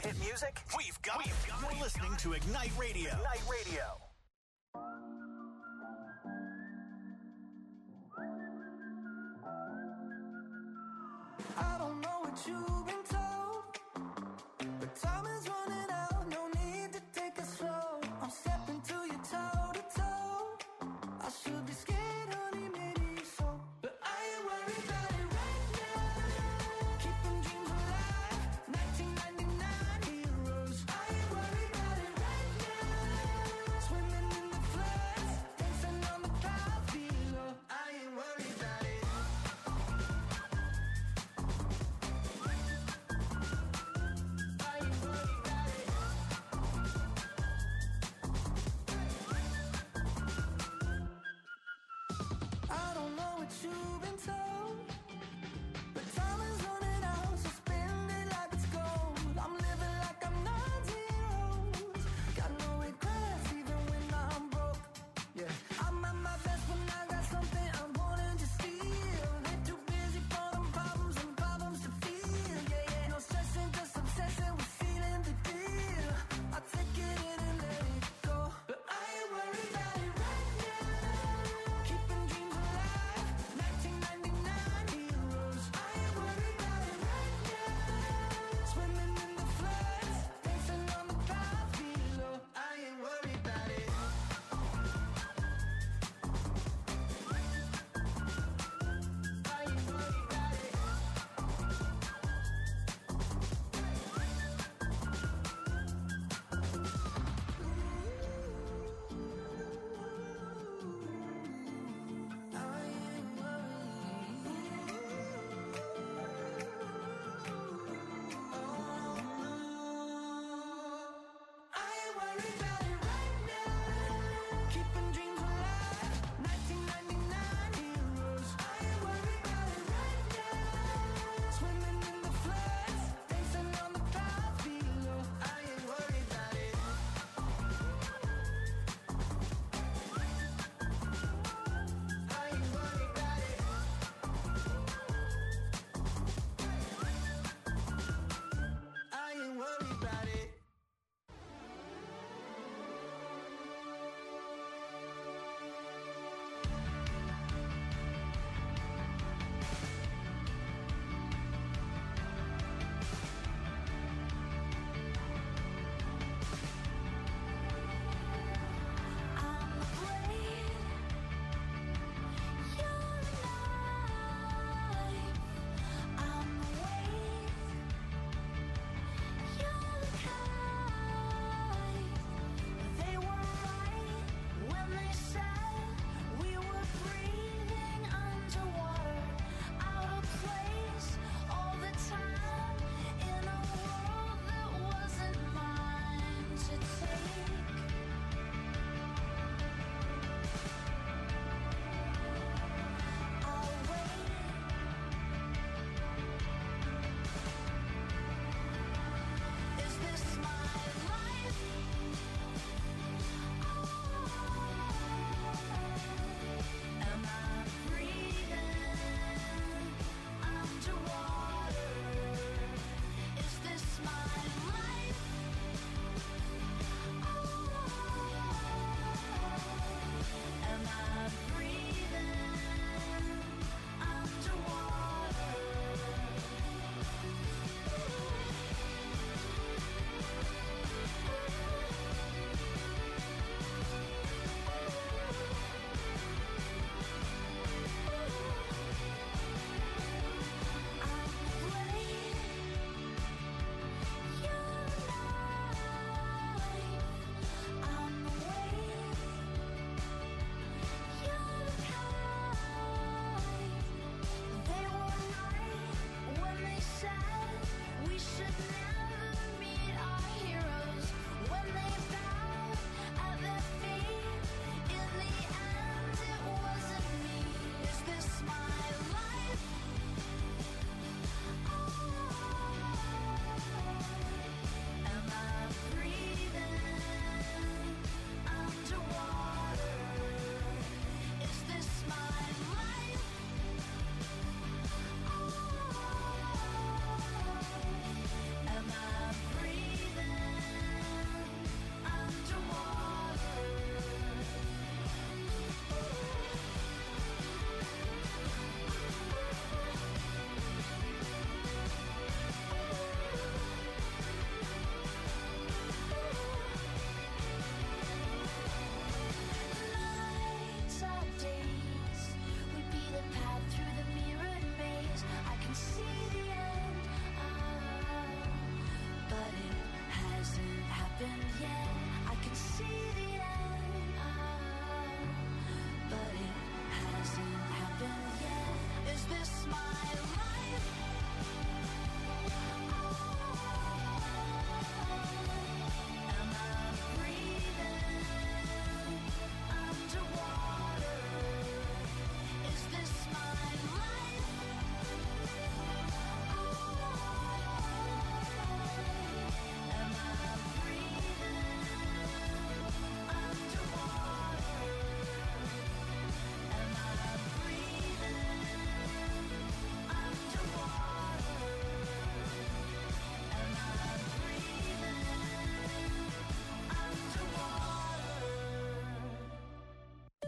hit music? You're listening to Ignite Radio. Ignite Radio. I don't know what you've been told, but time is running out, no need to take it slow. I'm stepping to you toe to toe. I should be scared, honey, maybe so, but I ain't worried about it right now. Keeping dreams alive, 1999 heroes. I ain't worried about it right now. Swim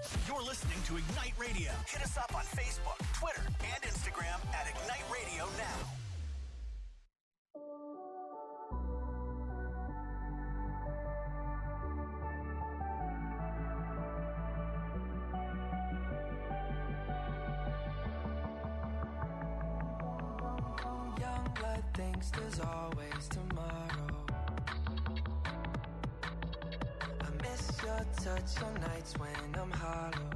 You're listening to Ignite Radio. Hit us up on Facebook, Twitter, and Instagram at Ignite Radio Now. Young blood thinks there's always tomorrow. I miss your touch on nights when I'm hollow.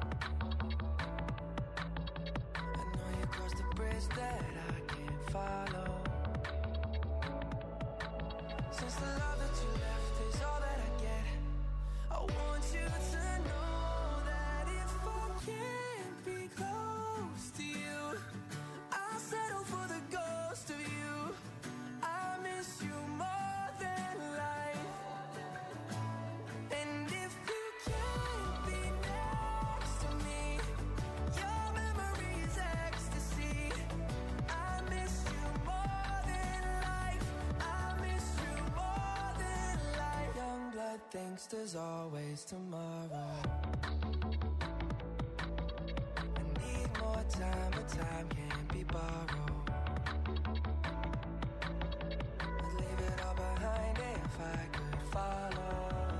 I know you crossed the bridge that I can't follow. Since the love that you left is all that I get, I want you to know that if I can't be close to you, I'll settle for the ghost of you. I miss you more than life. And if you can't be next to me, your memory is ecstasy. I miss you more than life. I miss you more than life. Young blood thinks there's always tomorrow. I need more time, but time can't be borrowed. I'd leave it all behind if I could follow.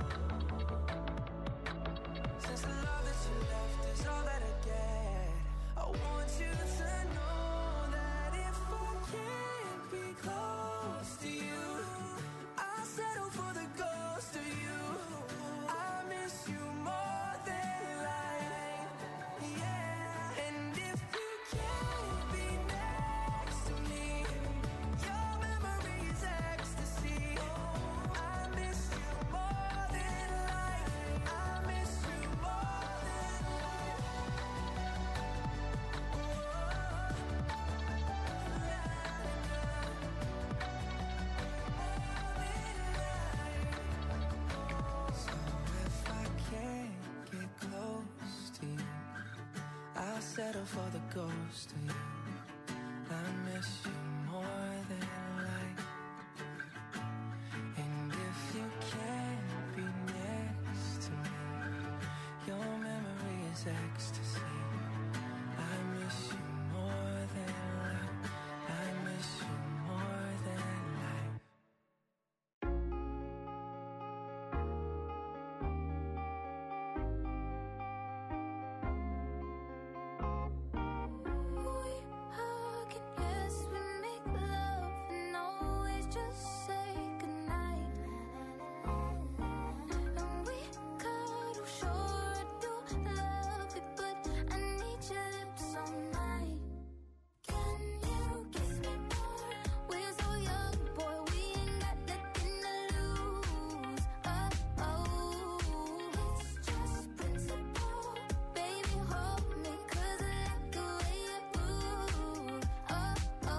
Since the love that you left is all that I get, I want you to know that if I can't be close to you, I'll settle for the ghost of you. I miss you more than life, yeah. And if you can't be next to me, your memory is ecstasy. I miss you more than life. I miss you more than life. So if I can't get close to you, I'll settle for the ghost of you. I miss you more than life. And if you can't be next to me, your memory is ecstasy. I miss you more than life. I miss you more than life. We hug and yes, we make love and always just say goodnight. And we cuddle, sure I do love it, but I need your lips all night. Can you kiss me more? We're so young, boy, we ain't got nothing to lose. It's just principle. Baby, hold me, 'cause I like the way you move. Boy,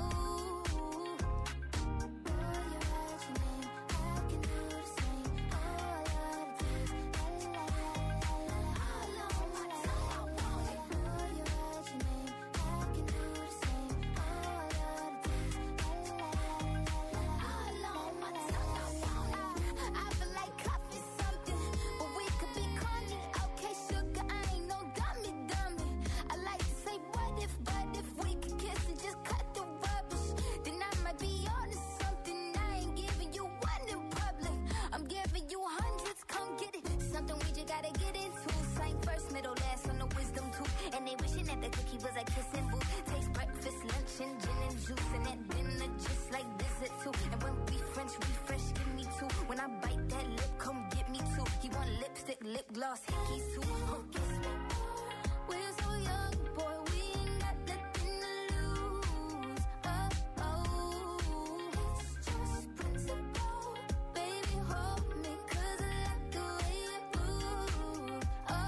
you write your name, I can do the same. All of the days, la la la la la. All on my tongue, I want it. Boy, you write your name, I can do the same. All of the days, la la la la la. All on my tongue, I want it. I feel like coffee something, but we could be corny. Okay, sugar, I ain't no dummy. I like to say what if we could kiss and just cut the rubbish, then I might be on to something. I ain't giving you one in public, I'm giving you hundreds. Come get it, something we just gotta get into. Same first, middle, last on the wisdom tooth. And they wishing that the cookie was a kissing booth. Taste breakfast, lunch, and gin and juice, and at dinner just like dessert too. And when we French refresh, give me two. When I bite that lip, come get me two. He want lipstick, lip gloss, hickeys too. Oh, kiss me more. We're so young, boy, we ain't got nothing to lose. It's just principle. Baby, hold me, 'cause I like the way you move.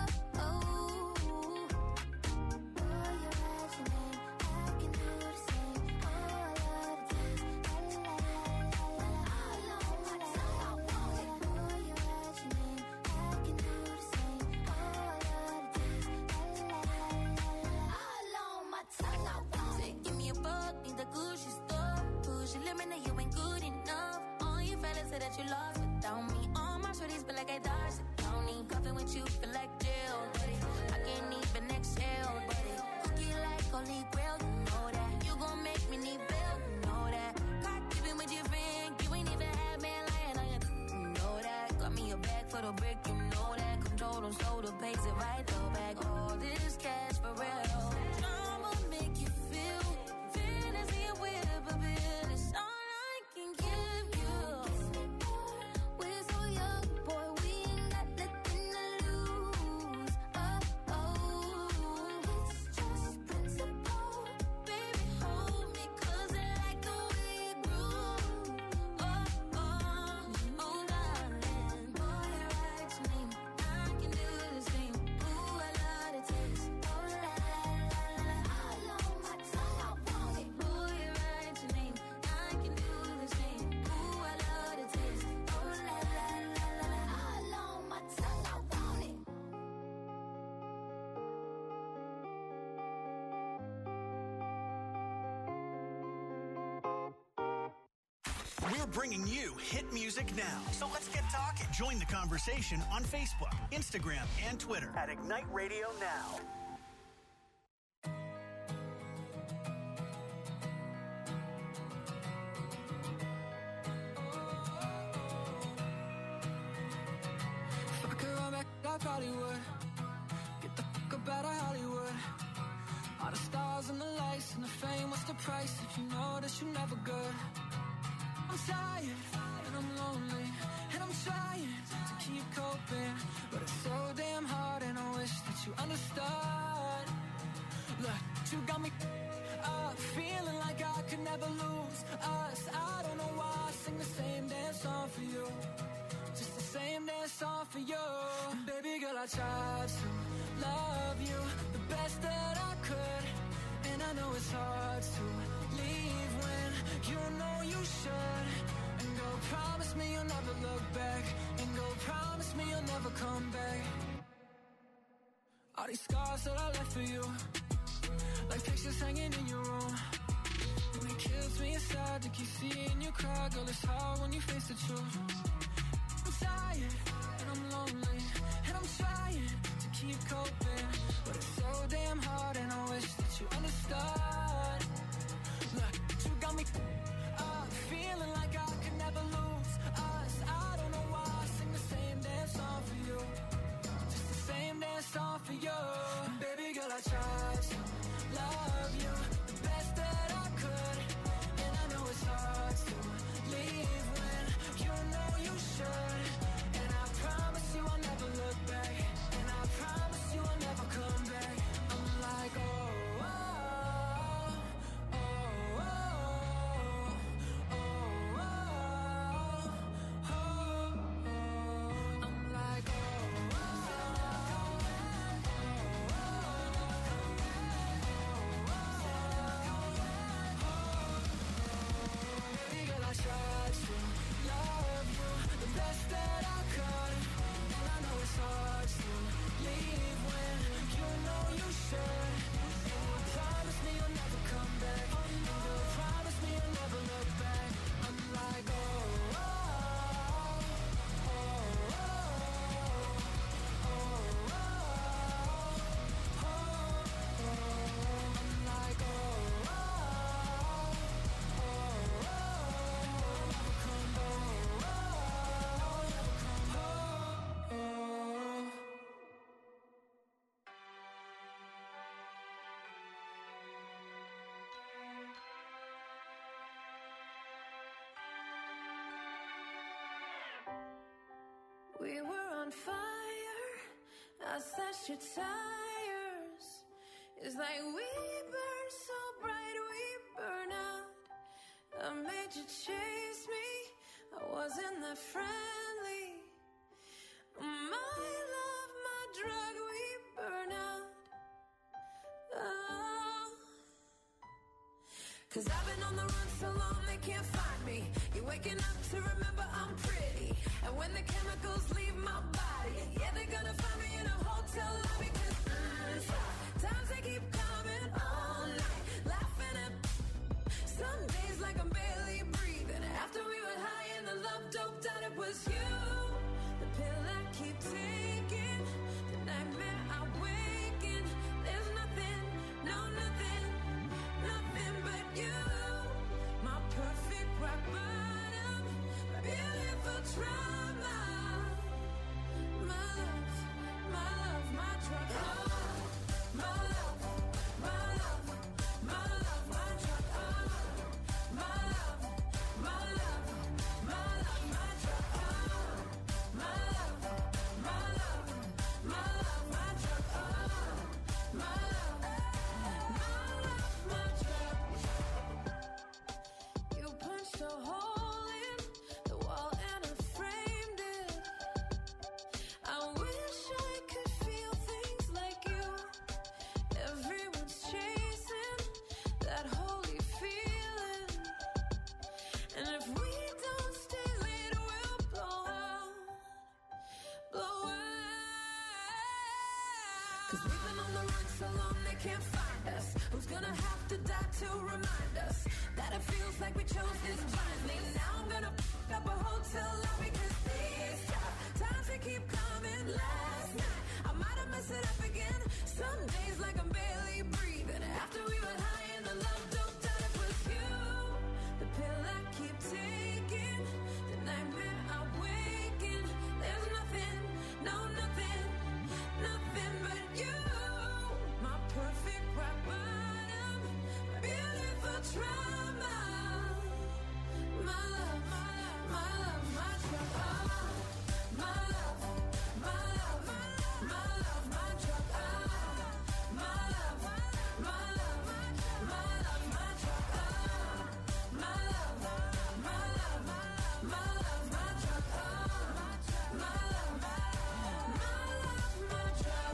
Boy, you write your name, I can do the same. All of the days, la la la la la. All on my tongue, I want it. Boy, you write your name, I can do the same. All of the days, la la la la la. All on my tongue, I want it. Give me a fuck, need the Gucci stuff. Push your limit, now you ain't good enough. All your fellas say that you lost without me. All my shorties feel like I dodged the county. Cuffing with you feel like jail. me a bag for the brick, you know that. Control them, slow the pace, it right though back. All this cash for real. I'ma make you feel fantasy and whip a bit. It's all I can give you. We're so young, boy, we ain't got nothing to lose. Oh, it's just principle. Baby, hold me, 'cause I like the way you groove. Oh, darling, boy, you're right to me. I can do the same. Ooh, I love the taste. Oh, la la la la, all on my tongue, I want it. Boy, you're right to me. I can do the same. Ooh, I love the taste. Oh, la la la la, all on my tongue, I want it. We're bringing you hit music now. So let's get talking. Join the conversation on Facebook, Instagram, and Twitter at Ignite Radio Now. If I could run back, I probably would. Get the fuck up out of Hollywood. All the stars and the lights and the fame, what's the price if you know that you're never good? I'm tired and I'm lonely and I'm trying to keep coping, but it's so damn hard and I wish that you understood. Look, you got me up, feeling like I could never lose us. I don't know why I sing the same damn song for you, just the same damn song for you. And baby girl, I tried to love you the best that I could, and I know it's hard to leave when you know you should. And go promise me you'll never look back, and go promise me you'll never come back. All these scars that I left for you, like pictures hanging in your room, and it kills me inside to keep seeing you cry. Girl, it's hard when you face the truth. I'm tired and I'm lonely and I'm trying to keep coping, but it's so damn hard and I wish that you understood. Look, you got me up, feeling like I could never lose us. I don't know why I sing the same damn song for you, just the same damn song for you. And baby girl, I tried to love you the best that I could, and I know it's hard to leave when you know you should. And I promise you I'll never look back, and I promise you I'll never come back. I'm like, oh, oh, oh, oh, oh, oh, oh, oh. I'm like, oh, baby girl, I tried to love you the best that I could, and I know it's hard to leave when you know you should. And you promise me you'll never come back, and you promise me you'll never look back. I'm like, oh, oh, oh, oh, oh, oh, oh, oh. I'm like, oh, oh, oh, oh, never come back, oh, never come back, oh. We were on fire, I slashed your tires. It's like we burn so bright, we burn out. I made you chase me, I wasn't that friendly. My love, my drug, we burn out. Oh. 'Cause I've been on the run so long they can't find me. You're waking up to remember I'm pretty, and when the chemicals leave my body, yeah, they're gonna find me in a hotel lobby. 'Cause times they keep coming all night, laughing at some days like I'm barely breathing. After we were high and the love doped out, it was you, the pill I keep taking, the nightmare I wake in. There's nothing, no nothing, nothing but you, my perfect rock bottom, my beautiful trauma. 'Cause we've been on the run so long they can't find us. Who's gonna have to die to remind us that it feels like we chose this blindly? Now I'm gonna f*** up a hotel lobby 'cause these times they keep coming. Last night I might have messed it up again. Some days like I'm barely breathing. After we were high and the love doped out, it was you. The pill I keep taking, the nightmare I wake in. There's nothing, no nothing, nothing but you. My perfect rock bottom, my beautiful trauma. My love, my love, my love, my drug. My love, my love, my love, my drug. My love, my love, my love, my drug. My love, my love, my love, my drug. My love, my drug.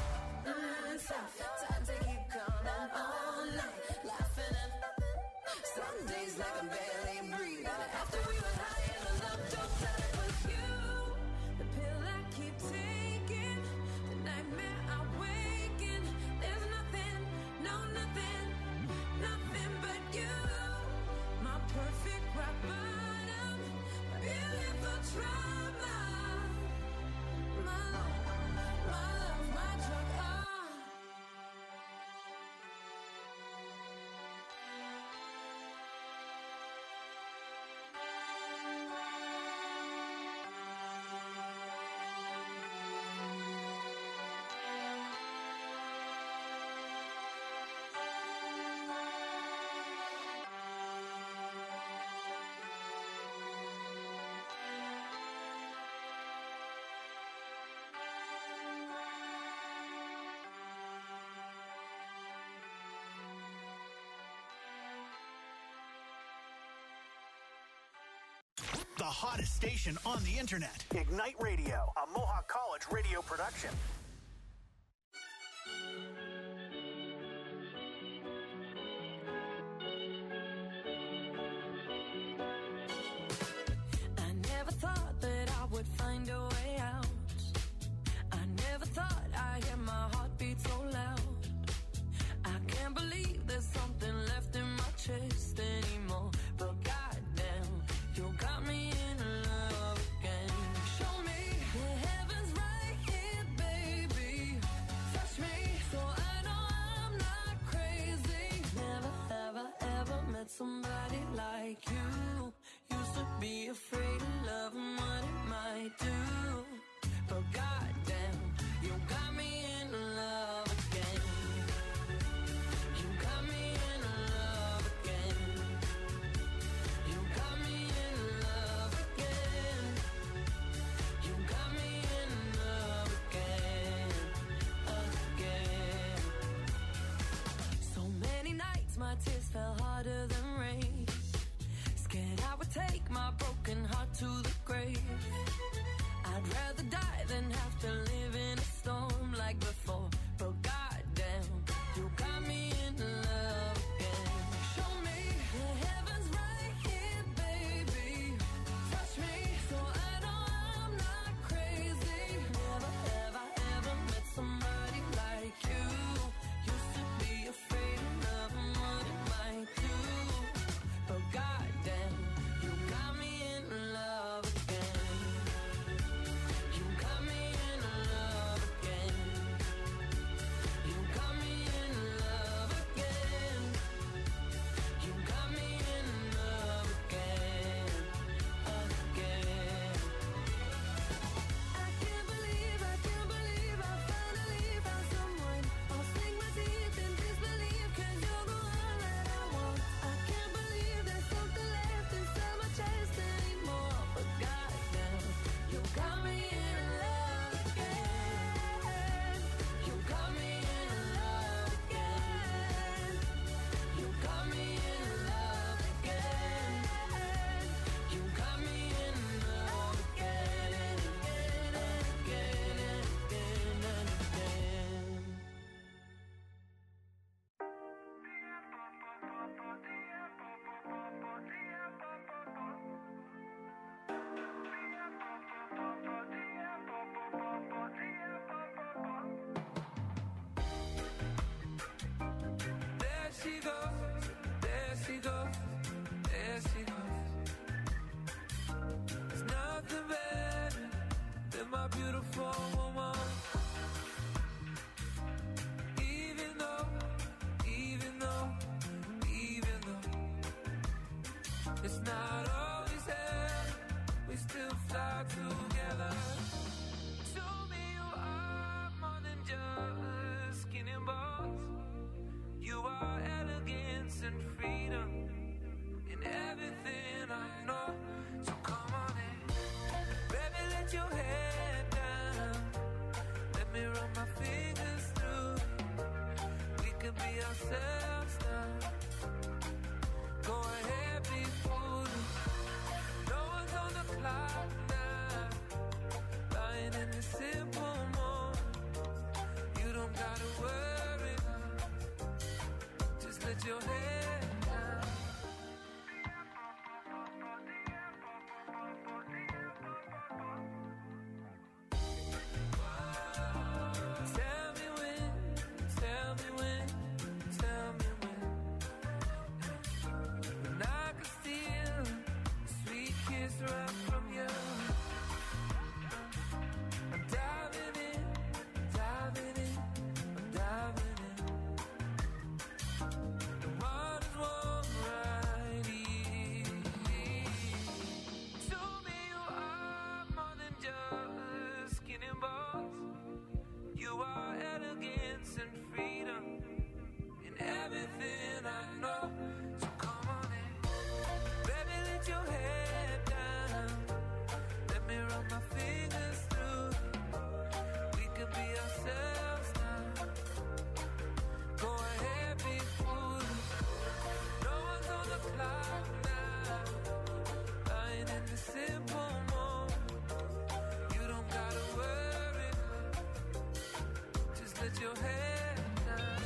Time to keep coming all night, laughing at nothing. Some days like I'm barely breathing. After we were high and the love doped out, it was you. The pill I keep taking, the nightmare I wake in. There's nothing, no nothing, nothing but you. My perfect rock bottom, my beautiful trauma. My love, my drug. The hottest station on the internet. Ignite Radio, a Mohawk College radio production. I never thought that I would find a way out. I never thought I'd hear my heartbeat so loud. I can't believe there's something left in my chest anymore. But goddamn, you got me in love again. Show me the heavens right here, baby. she goes, there she goes, there she goes. There's nothing better than my beautiful woman. Even though it's not always there, we still fly together. To me you are more than just skin and bones. You are elegance and freedom in everything I know. So come on in, baby, let your head down. Let me run my fingers through it. We could be ourselves now. Go ahead, be foolish. No one's on the clock now. Lying in the simple moment. You don't gotta worry now. Just let your head down. Tell me when, tell me when, tell me when. And I could steal a sweet kiss right from you. I'm diving in, diving in, I'm diving in. The water's warm right here. To me you are more than just skin and bones. You are elegance and freedom in everything I know. So come on in, baby, let your head down. Let me run my fingers through it. We could be ourselves now. Go ahead, be foolish. No one's on the clock now. Lying in the simple moment. You don't gotta worry. Just let your head down.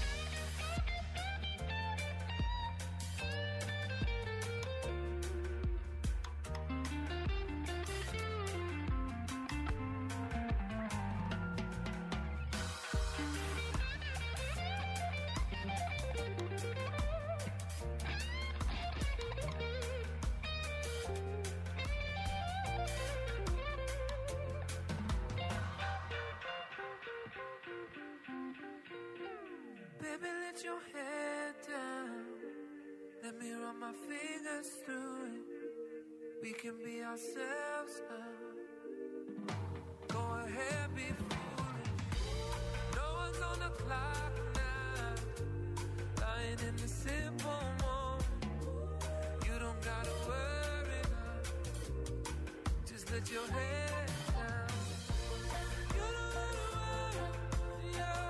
Baby, let your head down. Let me run my fingers through it. We can be ourselves now. Go ahead, be foolish. No one's on the clock now. Lying in the simple moment. You don't gotta worry now. Just let your head down. You don't gotta worry, yeah.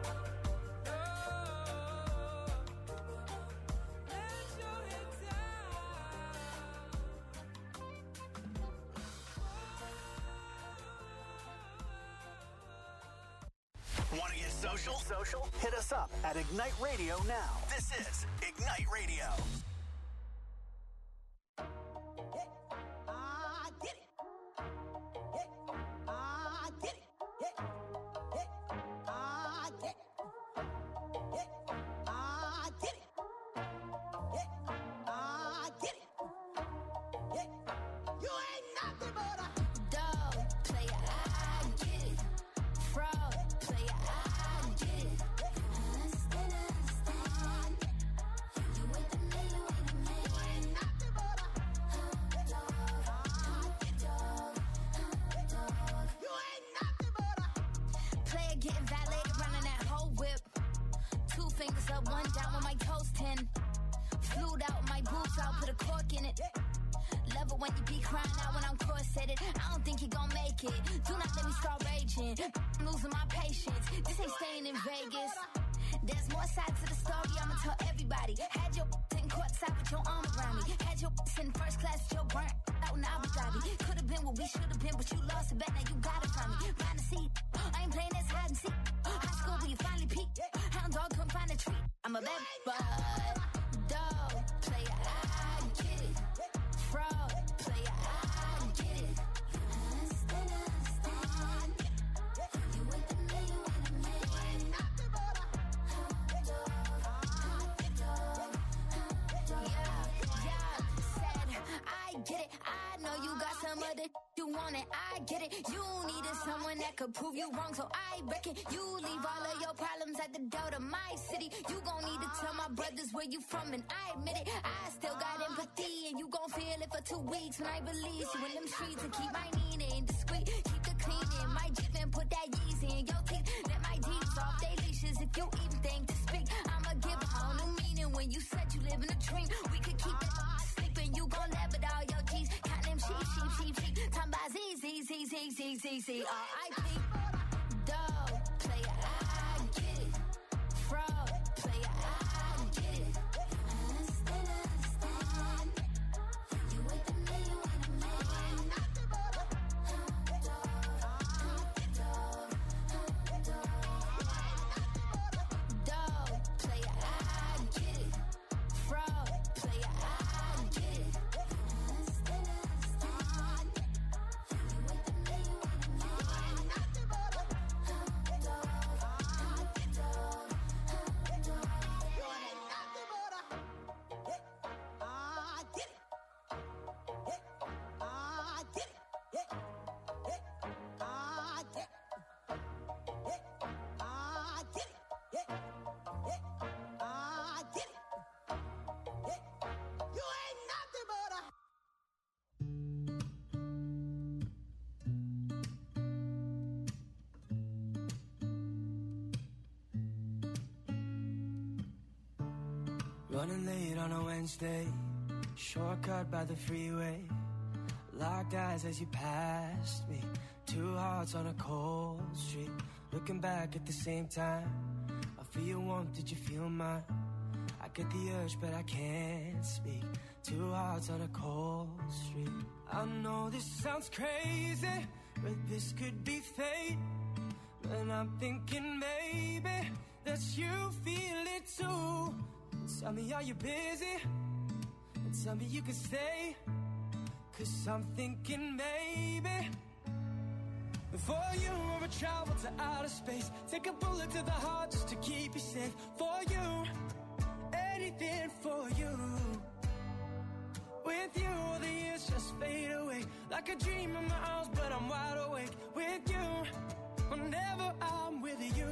Want to get social? Hit us up at Ignite Radio now. This is Ignite Radio. on it, I get it. You needed someone that could prove you wrong, so I reckon you leave all of your problems at the door to my city. You gon' need to tell my brothers where you from, and I admit it. I still got empathy, and you gon' feel it for 2 weeks when I release you in them streets and keep my meaning discreet. Keep the cleaning, my Jeep and put that Yeezy in your teeth. Let my Jeeps off they leashes if you even think to speak. I'ma give a whole new meaning when you said you live in a dream. We could keep it sleeping, you gon' laugh at all your G's. Count them sheep. Time by Z, R.I.P. Dog, player, I get it. Fraud, player, I get it. Understand. You with me, you with a man. Dog, player, I get it. Fraud, player, I get it. Running late on a Wednesday, shortcut by the freeway. Locked eyes as you passed me. 2 hearts on a cold street. Looking back at the same time. I feel your warmth, did you feel mine? I get the urge, but I can't speak. 2 hearts on a cold street. I know this sounds crazy, but this could be fate. And I'm thinking maybe that you feel it too. Tell me, are you busy? And tell me you can stay. 'Cause I'm thinking maybe before you ever travel to outer space, take a bullet to the heart just to keep you safe. For you, anything for you. With you, all the years just fade away. Like a dream in my arms, but I'm wide awake. With you, whenever I'm with you.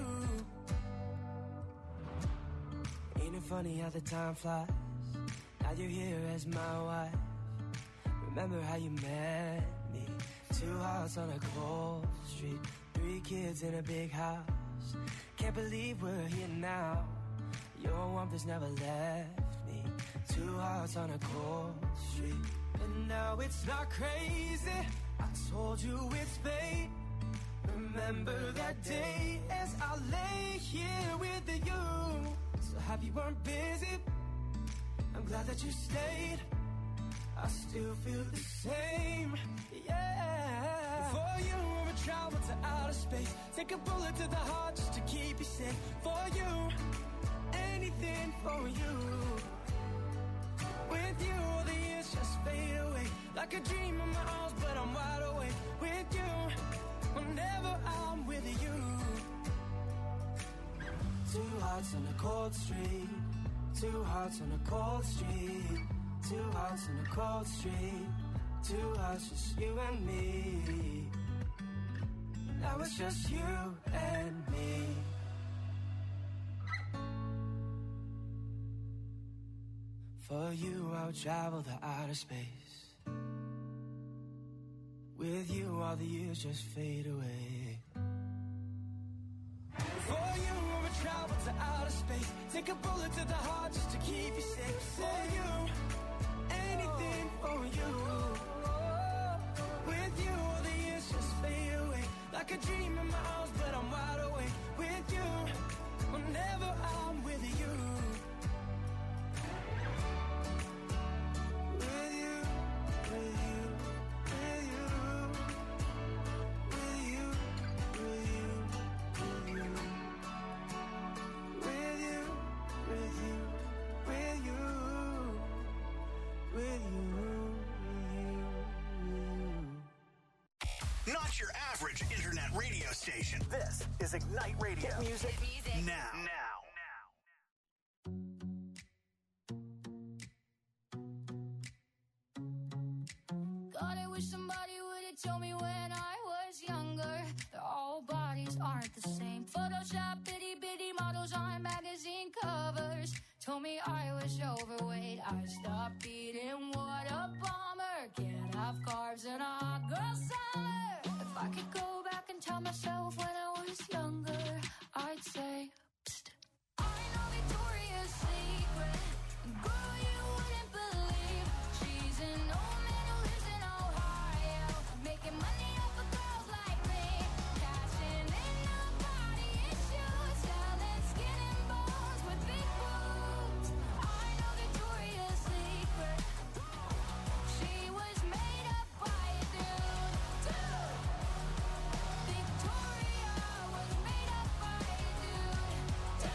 Ain't it funny how the time flies? Now you're here as my wife. Remember how you met me? 2 hearts on a cold street. 3 kids in a big house. Can't believe we're here now. Your warmth has never left me. 2 hearts on a cold street. And now it's not crazy. I told you it's fate. Remember that day as I lay here with you. So happy you weren't busy. I'm glad that you stayed. I still feel the same, yeah. Before you ever travel to outer space, take a bullet to the heart just to keep you safe. For you, anything for you. With you, all the years just fade away. Like a dream in my arms, but I'm wide awake. With you, whenever I'm with you. 2 hearts on a cold street. 2 hearts on a cold street. 2 hearts on a cold street. 2 hearts, just you and me. Now it's just you and me. For you, I would travel to outer space. With you, all the years just fade away. For you, I would travel to outer space. Take a bullet to the heart just to keep you safe. For you, anything for you. With you, all the years just fade away. Like a dream in my arms, but I'm wide awake. With you, whenever I'm with you. With you, with you, with you. With you, with you, with you. With you, with you, with you. With you, Not your average internet radio station. This is Ignite Radio. Hit music now. God, I wish somebody would have told me when I was younger that all bodies aren't the same. Photoshop itty bitty models on magazine covers. Told me I was overweight. I stopped eating. What a bummer. Can't have carbs in a hot girl summer. If I could go back and tell myself when I was younger, I'd say, psst. I know Victoria's Secret. Girl, you wouldn't believe. She's an old man who lives in Ohio, making money off of girls like me, cashing in on body issues, selling skin and bones with big boobs. I know Victoria's Secret. She was made up by a dude. Victoria was made up by a dude.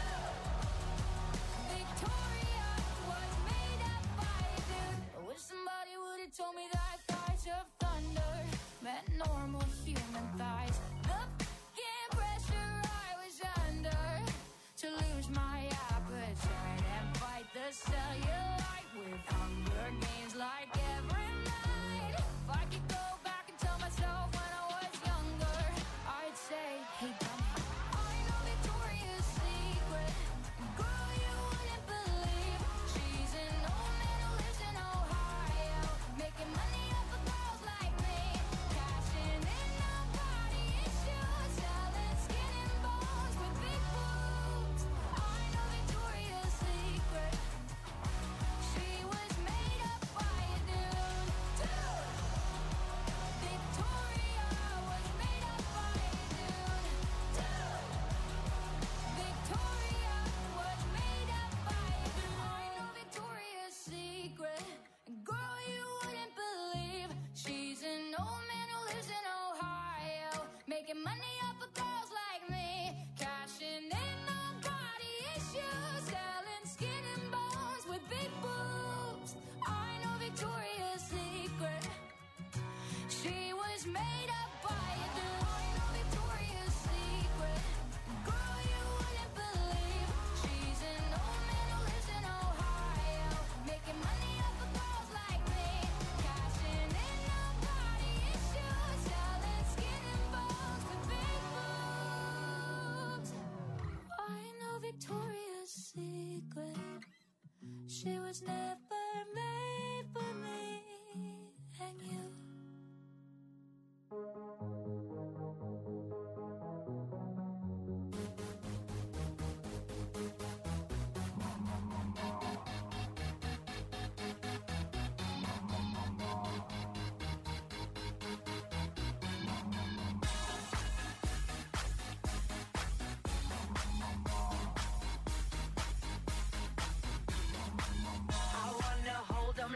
Victoria was made up by a dude. I wish somebody would have told me that thighs of thunder meant normal human thighs. The f***ing pressure I was under to lose my appetite and fight the cellulite with Hunger Games like every night. If I could go back and tell myself when I was younger, I'd say, hey, dummy, I know Victoria's Secret. Girl, you wouldn't believe. She's an old man who lives in Ohio, making money off of girls like me, cashing in on body issues, selling skin and bones with big boobs. I know Victoria's Secret. She was made up by a dude. Victoria was made up by a dude. Victoria was made up by a dude. I know Victoria's Secret. Girl, you wouldn't believe. She's an old man who lives in Ohio, making money off of girls like me, cashing in on body issues, selling skin and bones with big boobs. I know Victoria's Secret. She was made up by a dude. I know Victoria's Secret. Girl, you wouldn't believe. She's an old man who lives in Ohio, making money off of girls like me, cashing in on body issues, selling skin and bones with big boobs. I know Victoria's Secret. She was never made for me and you. I wanna hold 'em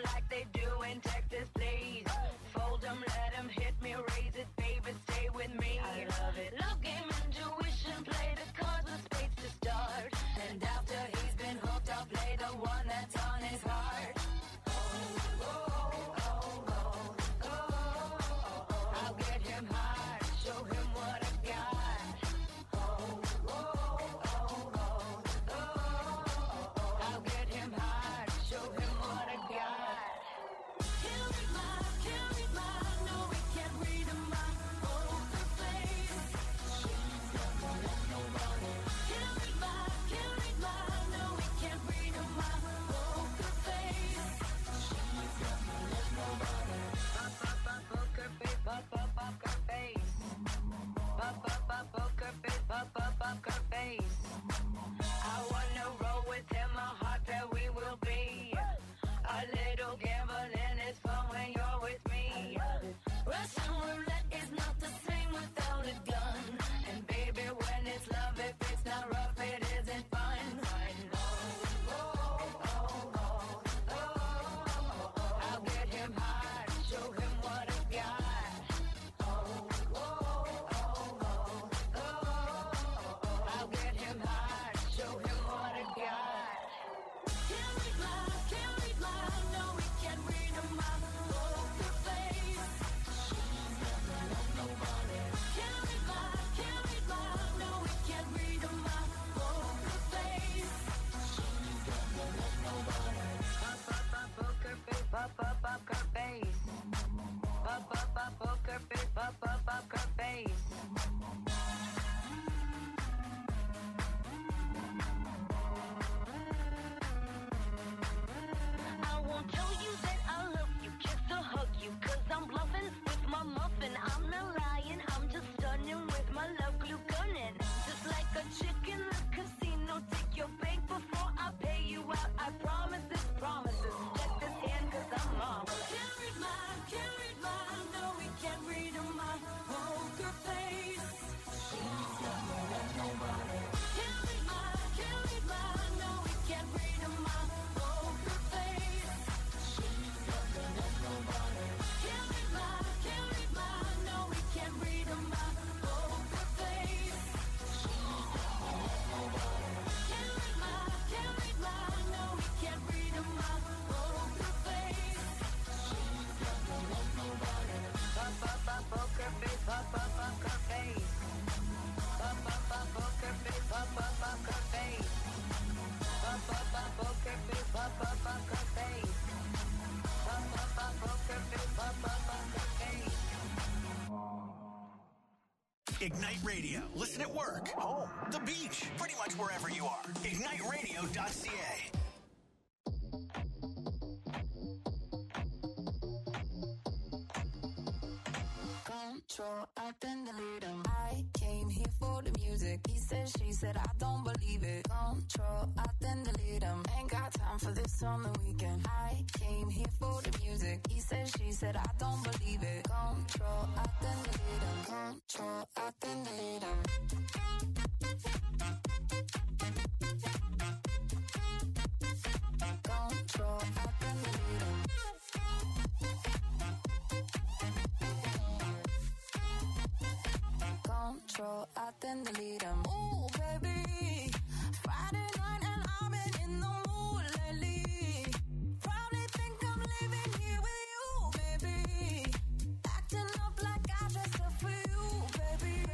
my love glue gunning. Just like a chick in the casino, take your bank before I pay you out. I promise this promises. Let this hand, cause I'm marvelous. Can't read mine, no, we can't read my poker face. She's got more than nobody. Can't read mine, no, we can't read my poker face. She's got more than nobody. Can't read mine, no, we can't read my poker face. She's got more than nobody. Can't read mine, no, we can't read my poker face. She's got more than nobody. Poker face, poker face. Poker face, poker face. Poker face, poker face. Poker face, poker face. Ignite Radio. Listen at work, home, the beach, pretty much wherever you are. IgniteRadio.ca. Control, I then delete him. I came here for the music. He said, she said, I don't believe it. Control, I then delete him. Ain't got time for this on the weekend. I came here for the music. He said, she said, I don't believe it. Control, I then delete him. Control, I then delete him. Control, I then delete him. Control, I then delete him. Ooh, baby, Friday night and I've been in the mood lately. Probably think I'm living here with you, baby. Acting up like I dressed up for you, baby.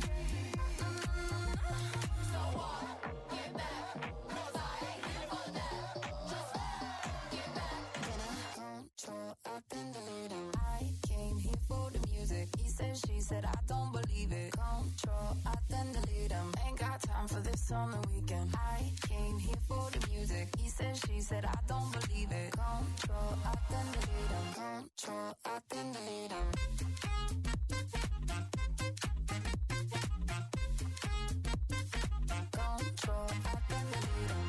So what? Get back, 'cause I ain't here for that. Just get back. Control, I then delete him. I came here for the music. He said, she said, I don't believe it. Control, I then delete him. Ain't got time for this on the weekend. I came here for the music. He said, she said, I don't believe it. Control, I then delete him. Control, I then delete him. Control, I then delete him.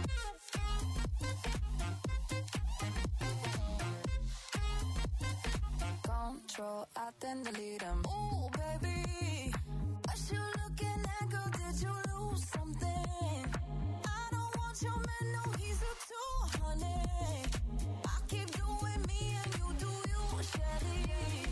Control, I then delete him. Ooh, baby, what you looking at, girl? Did you lose something? I don't want your man, no, he's a 200. I keep doing me and you do you, Shelly.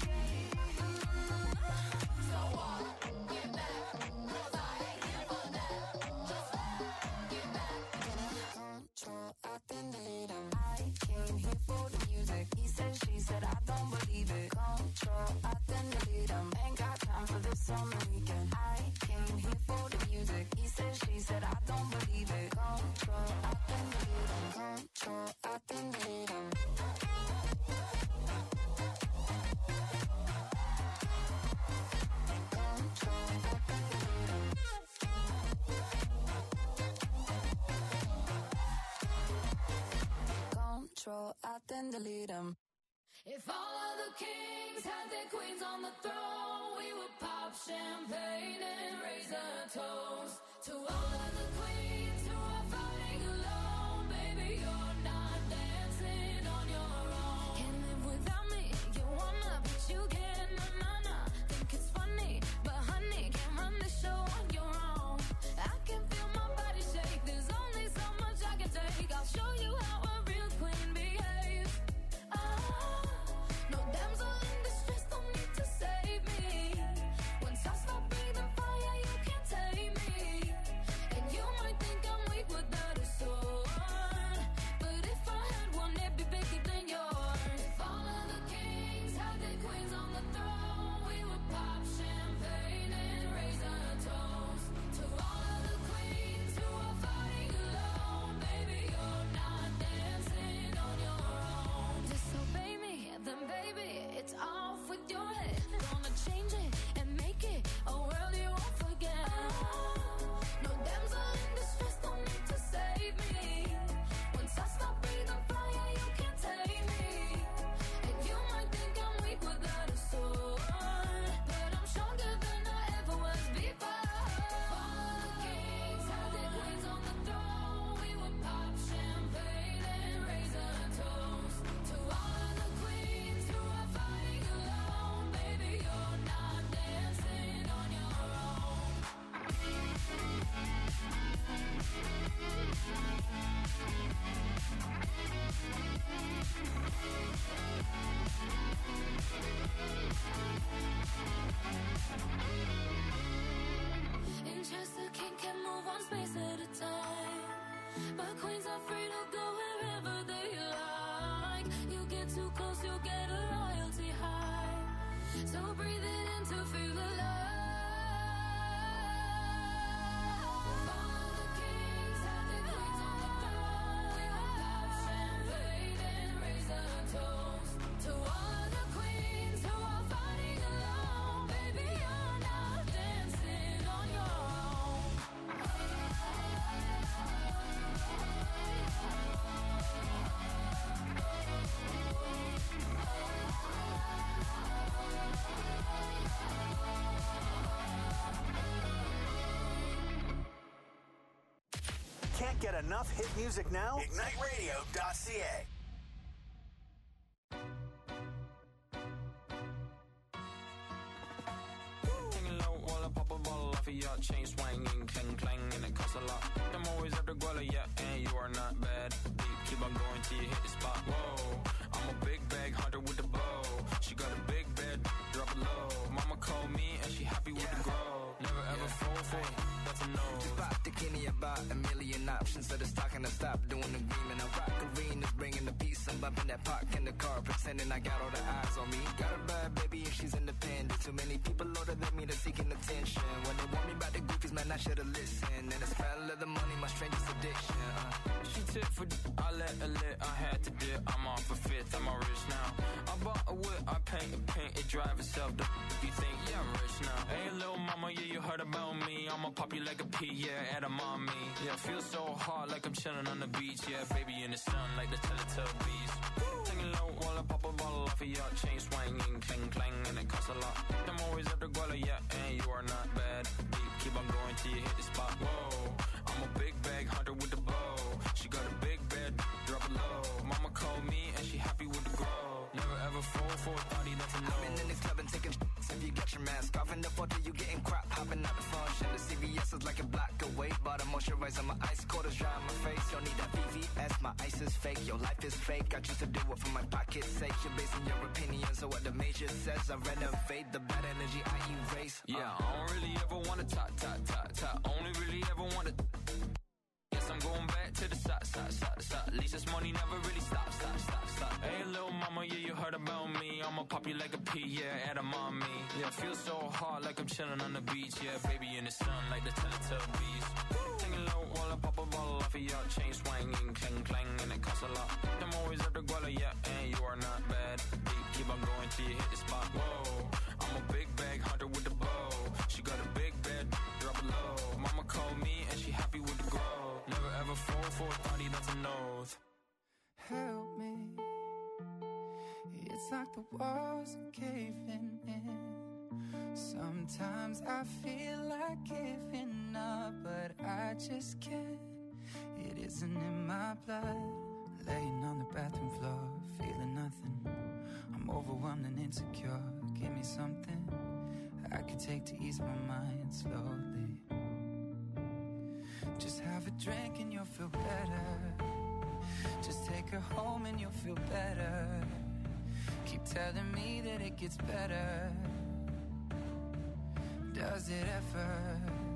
So what? Get back, 'cause I ain't here for that. Just get back. Control, I then delete him. I came here for the music. He said, she said, I don't believe it. Control, I then delete him. Ain't got time for this on the weekend. I came here for the music. He said, she said, I don't believe it. Control, I then delete him. Control, I then delete him. Control, I then delete him. Control, I then delete him. If all of the kings had their queens on the throne, we would pop champagne and raise a toast to all of the queens who are fighting alone. Baby, you're not dancing on your own. Can't live without me, you wanna, but you can't. Nah. Think it's funny, but honey, can't run the show on your own. I can feel my body shake, there's only so much I can take. I'll show you how a real queen behaves. No damsel in distress, don't need to save me. Once I stop breathing fire, you can't tame me. And you might think I'm Can't get enough hit music now? IgniteRadio.ca. Hanging low while I pop a ball off of your chain swinging, clang clang, and it costs a lot. I'm always after Guala, yeah, and you are not bad. Deep, keep on going till you hit the spot. Whoa, I'm a big bag hunter with the bow. She got a big bed, drop it low. Mama called me and she happy with the grow. Never ever fall for it, that's a no. Just pop the Kenny about a million options. So the stock and I stop doing the green. And I rock arenas, bringing the peace. I'm bumping that park in the car, pretending I got all the eyes on me. Got a bad baby and she's independent. Too many people older than me, they're seeking attention. When they want me about the goofies, man, I should've listened. And the smell of the money, my strangest addiction. She tip for I let her lit, I had to dip. I'm off a fifth, I'm all rich now. I bought a whip, I paint it drive itself. If you think, yeah, I'm rich now. Hey, little mama, yeah, you heard about me. I'ma pop you like a pea, yeah, at a mommy. Yeah, feel so hot like I'm chilling on the beach. Yeah, baby in the sun like the Teletubbies. Singing low while I pop a bottle off of your chain swinging, clang clang, and it costs a lot. I'm always after Guala, yeah, and you are not bad. Deep, keep on going till you hit the spot. Whoa, I'm a big bag hunter with the bow. She got a big bed, drop it low. Mama called me and she happy with the grow. Never ever fall for a thotty, that's a no. I've been in this club and taking shots. If you get your mask off in the photo, you getting crap, hopping out the function. The CVS is like a block away. Bought a moisturizer, my ice cold is dry on my face. Don't need that VVS, my ice is fake. Your life is fake, I choose to do it for my pocket's sake. You're basing your opinions on what the major says. I renovate the bad energy I erase. Yeah, I don't really ever wanna top. Only really ever wanna. Yes, I'm going back to the side. At least this money never really stop. Hey, little mama, yeah, you heard about me. I'ma pop you like a pea, yeah, at a mommy. Yeah, feel so hot like I'm chilling on the beach. Yeah, baby in the sun like the Teletubbies. Singing low while I pop a bottle off of your chain swinging, clang clang, and it costs a lot. I'm always after Guala, yeah, and you are not bad. Deep, keep on going till you hit the spot. Whoa, I'm a big bag hunter with the bow. She got a big bed, drop it low. Mama called me and she happy with the grow. Never ever fall for a thotty, that's a nose. Help me. It's like the walls are caving in. Sometimes I feel like giving up, but I just can't. It isn't in my blood. Laying on the bathroom floor, feeling nothing. I'm overwhelmed and insecure. Give me something I could take to ease my mind slowly. Just have a drink and you'll feel better. Just take her home and you'll feel better. Keep telling me that it gets better. Does it ever?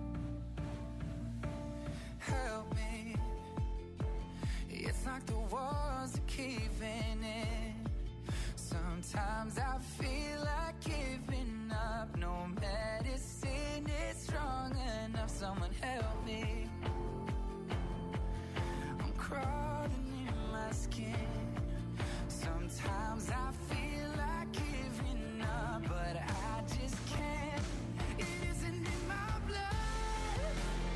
Help me. It's like the walls are caving in. Sometimes I feel like giving up. No medicine is strong enough. Someone help me. I'm crawling in my skin. Sometimes I feel like giving up, but I just can't. It isn't in my blood.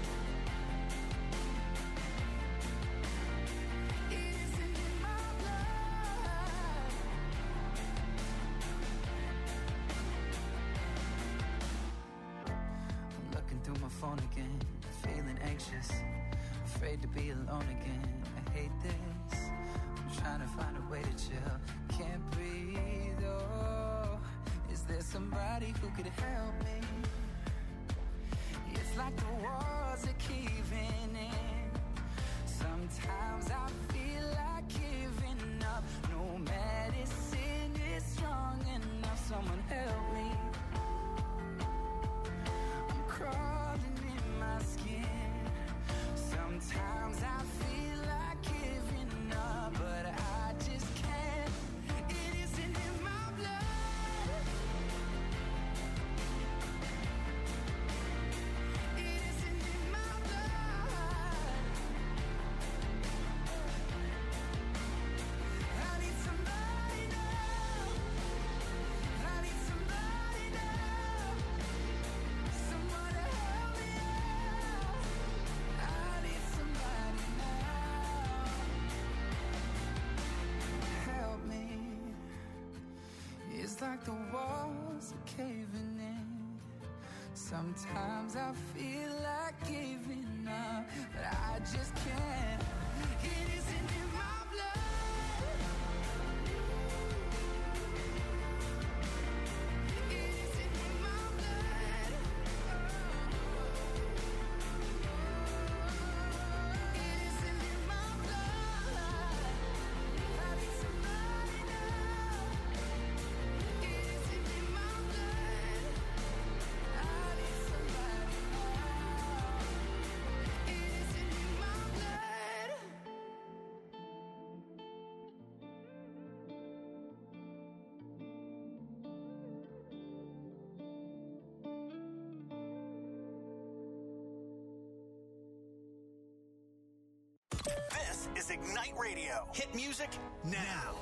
It isn't in my blood. I'm looking through my phone again, feeling anxious, afraid to be alone again. I hate this. I'm trying to find a way to chill. Can't breathe, oh. Is there somebody who could help me? It's like the walls are caving in. Sometimes I feel like giving up. No medicine is strong enough. Someone help me. I'm crawling in my skin. Sometimes I feel like giving up, but I just can't. It isn't in my blood. It isn't in my blood. I need somebody now. I need somebody now. Someone to help me out. I need somebody now. Help me. It's like the walls are caving in. Sometimes I feel like giving now, but I just can't. It isn't in my blood. It isn't in my blood. It isn't in my blood. I need somebody now. It isn't in my blood. I need somebody now. It isn't in my blood. This is Ignite Radio. Hit music now.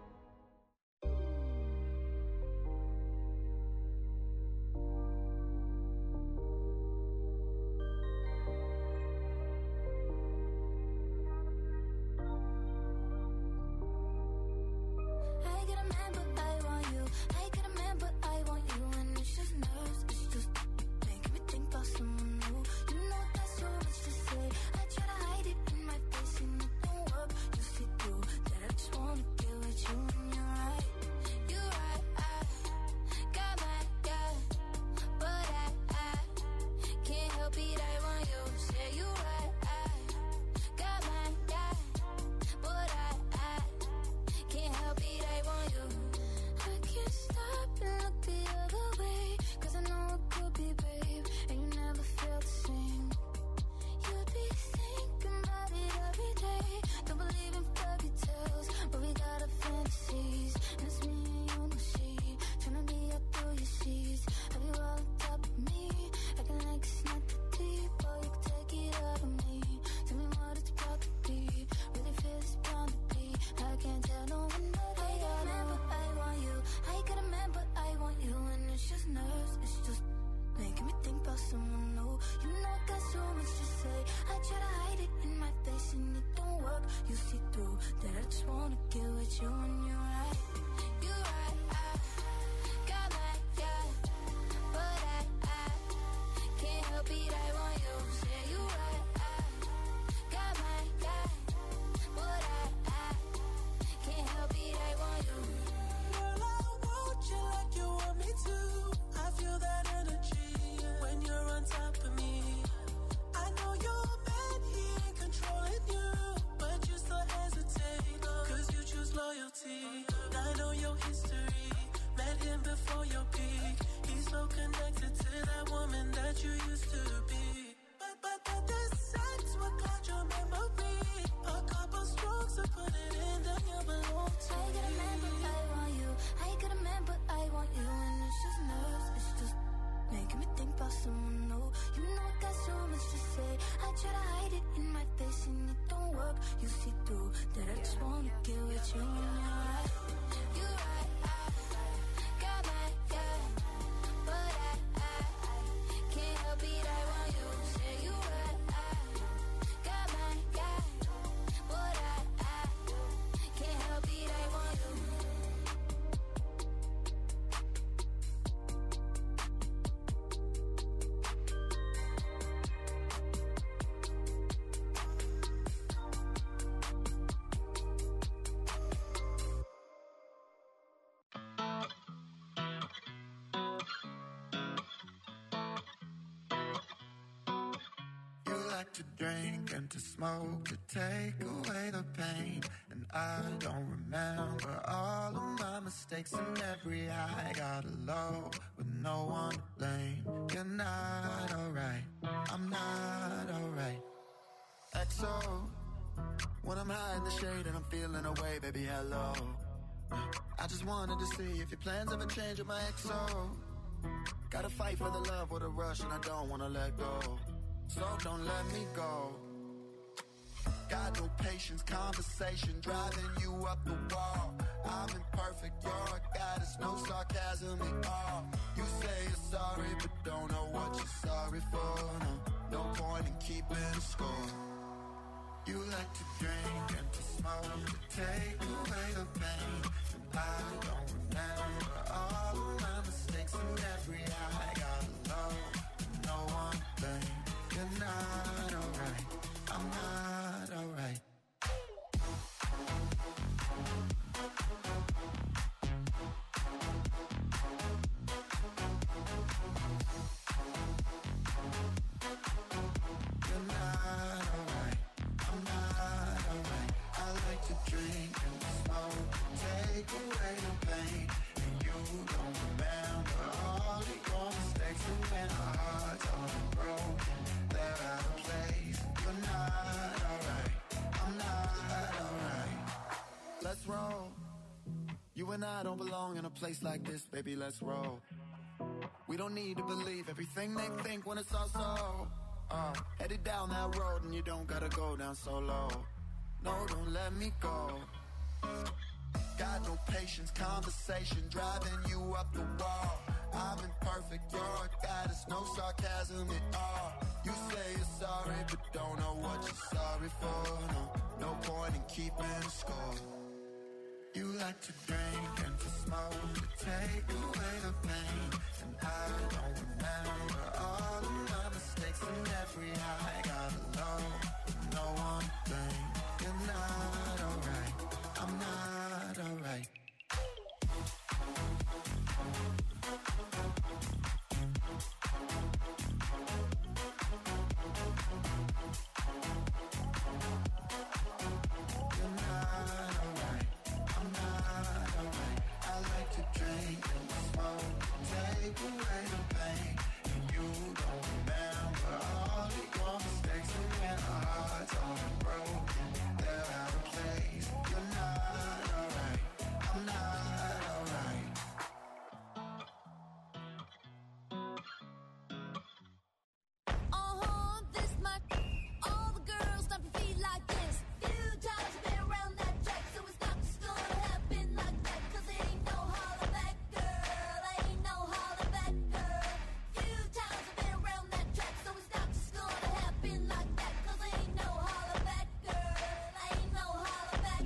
I get a man, but I want you. I get a man, but I want you. And it's just nerves, it's just making me think about someone new. You know there's so much to say. I try to hide it in my face and it don't work. You see through that I just wanna get with you and you're right. You're right, I got my guy, but I can't help it, I want you. Say you're right, I got my guy, but I can't help it, I want you. I can't stop and look the other way, 'cause I know it could be, babe, and you never felt the same. You'd be thinking about it every day. Don't believe in fairy tales, but we got our fantasies. And it's me and you, no shade. Tryna be up through your seas. Have you all on top of me? Acting like it's not that deep, or you can take it out of me. Tell me what it's about to be. Really feel it's bound to be. I can't tell no one that I got a man, but I want you. I got a man, but I want you. And it's just nerves, it's just making me think about someone new. You know I got so much to say. I try to hide it in my face and it don't work. You see through that I just wanna get with you and you're right. You're right, I got my guy, but I can't help it, I want you. Say you're right, I got my guy, but I can't help it, I want you. Girl, I want you like you want me to. I feel that energy when you're on top of me. I know your man, he ain't controlling you, but you still hesitate, 'cause you choose loyalty. I know your history, met him before your peak. He's so connected to that woman that you used to be. But the sex will cloud your memory. A couple strokes to put it in, then you belong to I got a man, but I want you. I got a man, but I want you. And it's just nerves, it's just making me think about someone new. You know I got so much to say. I try to hide it in my face and it don't work. You see through that I just wanna get with you and you're right. You're right, I got my guy, but I can't help it, I want you. Say you're right, I got my guy, but I can't help it, I want you. You like to drink and to smoke to take away the pain. And I don't remember all of my mistakes and every high. Got low with no one to blame. You're not alright, I'm not alright. XO, when I'm high in the shade and I'm feeling away, baby, hello. I just wanted to see if your plans ever change with my XO. Gotta fight for the love with a rush and I don't wanna let go. So don't let me go. Got no patience, conversation driving you up the wall. I'm imperfect, you're a goddess, no sarcasm at all. You say you're sorry, but don't know what you're sorry for. No point in keeping score. You like to drink and to smoke to take away the pain. And I don't remember all of my mistakes and every high. Got low, no one thing. You're not alright. and I don't belong in a place like this, baby, let's roll. We don't need to believe everything they think when it's all so. Headed down that road and you don't gotta go down so low. No, don't let me go. Got no patience, conversation driving you up the wall. I'm imperfect, you're a goddess, no sarcasm at all. You say you're sorry, but don't know what you're sorry for. No point in keeping score. You like to drink and to smoke to take away the pain. And I don't remember all of my mistakes and every high. Gotta know one thing, you're not alright. I'm not alright. Take away the pain, and you don't remember all of your mistakes. And when our hearts are broken, they're out of place. You're not alright, I'm not alright. This might all the girls stop your feet like this. Few times you've been around that track, so it's not just gonna happen like that. 'Cause there ain't no holler back, girl. Ain't no holler back, girl. Few times you've been around that track, so it's not just gonna happen like that. 'Cause there ain't no holler back, girl. Ain't no holler back,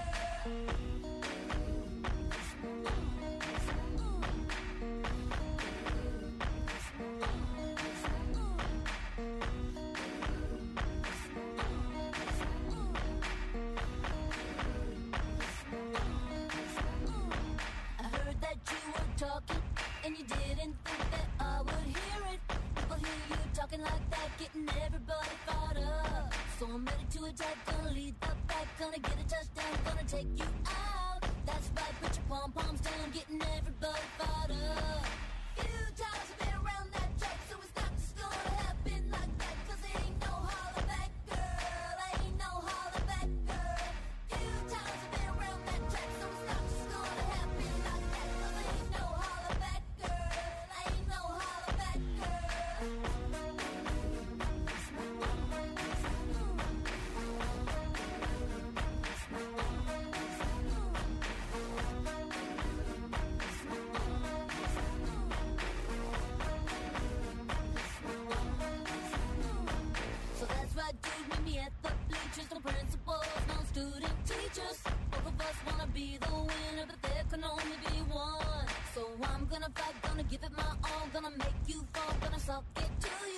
I heard that you were talking, and you didn't think that I would hear it. People hear you talking like that, getting everybody fired up. So I'm ready to attack, gonna lead the back, gonna get a touchdown, gonna take you out. That's right, put your pom-poms down, getting everybody fired up. Few times you've been around that track, so it's not just gonna happen like that. 'Cause there ain't no holler back, girl. Ain't no holler back, girl. Few times you've been around that track, so it's not just gonna happen like that. 'Cause there ain't no holler back, girl. Ain't no holler back, So that's right, dude, meet me at the bleachers. No principals, no student teachers. Both of us wanna be the winner, but there can only be one. So I'm gonna fight, gonna give it my all, gonna make you fall, gonna suck it to you.